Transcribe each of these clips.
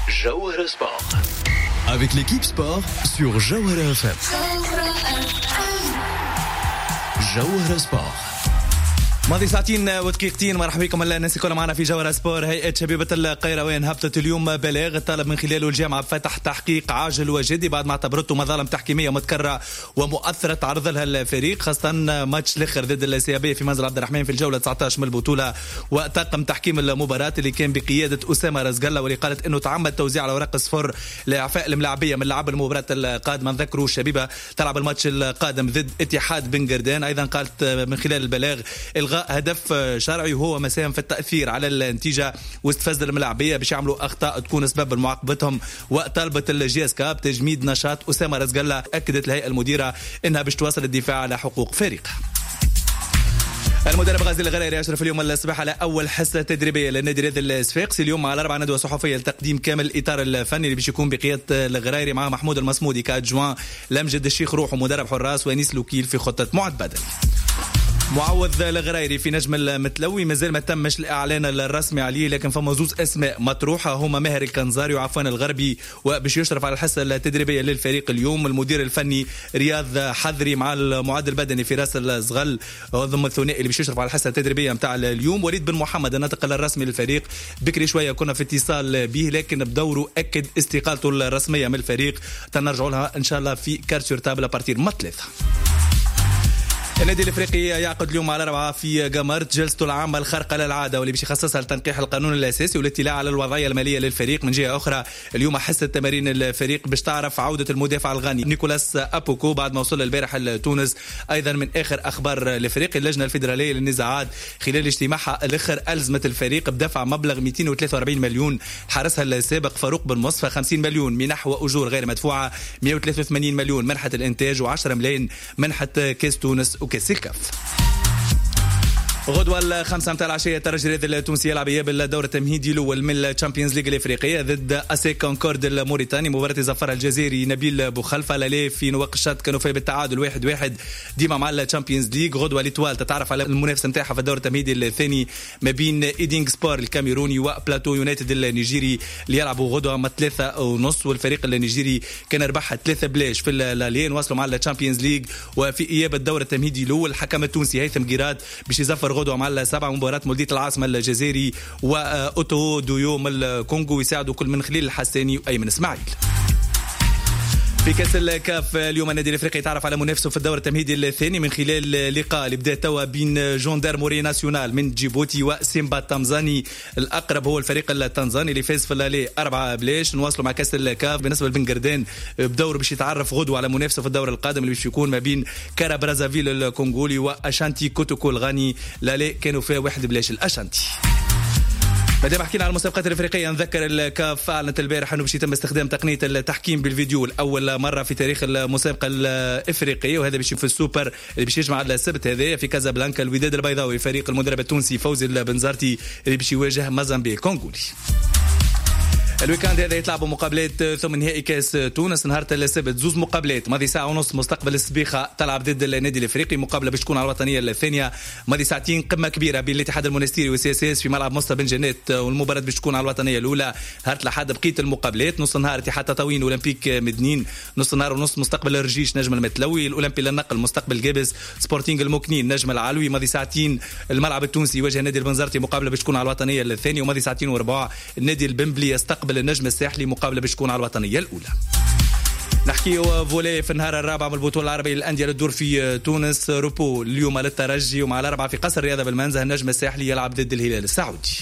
Jawahara Sport. Avec l'équipe sport sur Jawahara FM. Jawahara Sport. ماضي ساعتين ودقيقتين. مرحبا بكم الناس الكل معنا في جوهرة سبور. هيئة شبيبة القيروان هبطت اليوم بلاغ طالب من خلاله الجامعة بفتح تحقيق عاجل وجدي بعد ما اعتبرته مظالم تحكيمية متكررة ومؤثرة تعرض لها الفريق، خاصة ماتش الاخر ضد السيابية في منزل عبد الرحمن في الجولة 19 من البطولة، وطاقم تحكيم المباراة اللي كان بقيادة أسامة رزقلة واللي قالت انه تعمد توزيع الأوراق الصفر لإعفاء الملاعبية من لعب المباراة القادمة. نذكروا الشبيبة تلعب الماتش القادم ضد اتحاد بن قردان. أيضا قالت من خلال البلاغ هدف شرعي وهو مساهم في التأثير على النتيجة واستفزاز الملاعبية باش يعملوا أخطاء تكون سبب لمعاقبتهم، وطالبت الجياسكا بتجميد نشاط أسامة رزقلة. أكدت الهيئة المديرة إنها باش تواصل الدفاع على حقوق فريقها. المدرب غازي الغريري يشرف اليوم الصباح على أول حصة تدريبية للنادي رياض الصفاقسي. اليوم على 4 ندوة صحفية لتقديم كامل الإطار الفني اللي باش يكون بقيادة الغريري مع محمود المصمودي كأدجوان، لمجد الشيخ روح ومدرب حراس، وانيس لوكيل في خطة معد بدني. معوض الغريري في نجم المتلوي مازال ما تمش الاعلان الرسمي عليه، لكن فما زوز اسماء مطروحه هما ماهر الكنزاري وعفان الغربي، وباش يشرف على الحصه التدريبيه للفريق اليوم المدير الفني رياض حذري مع المعد البدني في راس الصغل ضمن الثنائي اللي باش يشرف على الحصه التدريبيه نتاع اليوم. وليد بن محمد الناطق الرسمي للفريق بكري شويه كنا في اتصال به، لكن بدوره اكد استقالته الرسميه من الفريق، تنرجعوا لها ان شاء الله في كارتشور تابل بارتير ما 3. النادي الافريقي يعقد اليوم على 4 في قمرت جلسته العامه الخارقه للعاده واللي باش يخصصها لتنقيح القانون الاساسي والاطلاع على الوضعيه الماليه للفريق. من جهه اخرى اليوم حصه تمارين الفريق باش تعرف عوده المدافع الغاني نيكولاس ابوكو بعد ما وصل البارح لتونس. ايضا من اخر اخبار الافريقي اللجنه الفيدراليه للنزاعات خلال اجتماعها الاخر الزمت الفريق بدفع مبلغ 243 مليون حارسها السابق فاروق بن مصفى، 50 مليون منح واجور غير مدفوعه، 183 مليون منحه الانتاج، و10 ملايين منحه كاس تونس وكاس الكاف. غدوة 5 متاع العشية ترجي الرياض التونسي يلعب إياب الدور التمهيدي الأول من الشامبيونز ليج الإفريقية ضد أسيك كونكورد الموريتاني. مباراة زفرها الجزائري نبيل بوخلفة لالي في نواقشات كانوا فيها بالتعادل 1-1 ديما مع الشامبيونز ليج. غدوة ليتوال تتعرف على المنافسة نتاعها في الدور التمهيدي الثاني ما بين إيدينغ سبور الكاميروني وبلاتو يونايتد النيجيري اللي يلعبوا غدوة مع 3:30. والفريق النيجيري كان ربحها 3-0 في اللالين، وصلوا مع الشامبيونز ليج. وفي إياب الدور التمهيدي الأول الحكم التونسي هيثم جيراد باش يزفر غدوة مع 7 مباراة مولودية العاصمة الجزائري وأوتو دويو من الكونغو، يساعدوا كل من خليل الحساني وأيمن إسماعيل. في كاس الكاف اليوم النادي الافريقي يتعرف على منافسه في الدور التمهيدي الثاني من خلال لقاء اللي بدا توا بين جوندارموري ناسيونال من جيبوتي وسيمبا التنزاني. الاقرب هو الفريق التنزاني اللي فاز في اللالي 4-0. نواصلوا مع كاس الكاف بالنسبه لبن قردان بدور باش يتعرف غدوه على منافسه في الدور القادم اللي باش يكون ما بين كارا برازافيل الكونغولي واشانتي كوتوكو الغاني. اللالي كانوا فيها 1-0 الاشانتي. بعد ما حكينا على المسابقات الافريقيه نذكر الكاف اعلنت البارح انه باش يتم استخدام تقنيه التحكيم بالفيديو لاول مره في تاريخ المسابقه الافريقيه، وهذا باش في السوبر اللي باش يجمع السبت هذا في كازابلانكا. الوداد البيضاوي فريق المدرب التونسي فوزي البنزرتي اللي باش يواجه موزمبيق كونغولي. الويكاند هذا يتلعبوا مقابلات ثم نهائي كاس تونس نهار السبت، زوز مقابلات. ماضي ساعة ونص مستقبل السبيخة تلعب ضد النادي الافريقي، مقابله باش تكون على الوطنيه الثانيه. ماضي ساعتين قمه كبيره بين الاتحاد المونستيري والسي اس اس في ملعب مصطفى بن جنات، والمباراه باش تكون على الوطنيه الاولى نهار الاحد. بقيه المقابلات نص النهار اتحاد تطاوين اولمبيك مدنين، نص النهار ونص مستقبل الرجيش نجم المتلوي، الاولمبي للنقل مستقبل جابس، سبورتينغ المكنين نجم العلوي. ماضي ساعتين الملعب التونسي يواجه النادي البنزرتي مقابله باش تكون على الوطنيه الثانيه. وماضي ساعتين وربع النادي البنبلي يستقبل النجم الساحلي مقابله باش تكون على الوطنيه الاولى. نحكيو فولي في النهار الرابع من البطوله العربيه للانديه للدور في تونس. روبو اليوم للترجي، ومع الاربعه في قصر الرياضه بالمنزه النجم الساحلي يلعب ضد الهلال السعودي.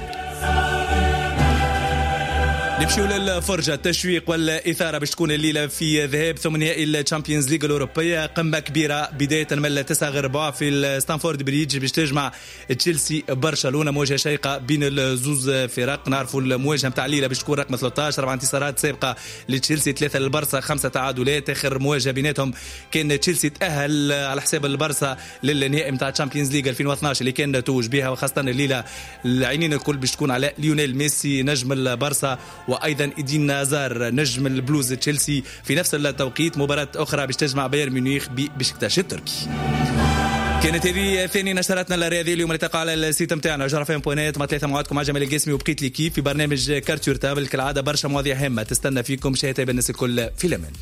نمشيو للفرجة التشويق والإثارة باش تكون الليلة في ذهاب ثم نهائي الشامبيونز ليج الأوروبية. قمة كبيرة بداية من 9:04 في ستانفورد بريدج باش تجمع تشيلسي برشلونة، مواجهة شيقة بين الزوز فرق. نعرفوا المواجهة متاع الليلة باش تكون رقم 13، 4 انتصارات سابقة لتشيلسي، 3 للبرسا، 5 تعادلات. آخر مواجهة بيناتهم كان تشيلسي تأهل على حساب البرسا للنهائي متاع الشامبيونز ليج 2012 اللي كان توج بها. وخاصة الليلة العينين الكل باش تكون على ليونيل ميسي نجم البرسا، وايضا ايدين نازار نجم البلوز تشيلسي. في نفس التوقيت مباراة اخرى باش تجمع بايرن ميونخ ببشكتاش التركي. كانت هذه ثاني نشراتنا الرياضيه اليوم. التقى على السيت نتاعنا جرفان.net مع 3 موعدكم مع جمال القاسمي وبقيت ليكيب في برنامج كارتور تابل. كالعاده برشا مواضيع هامه تستنى فيكم. شهيتها بالناس الكل في الامان.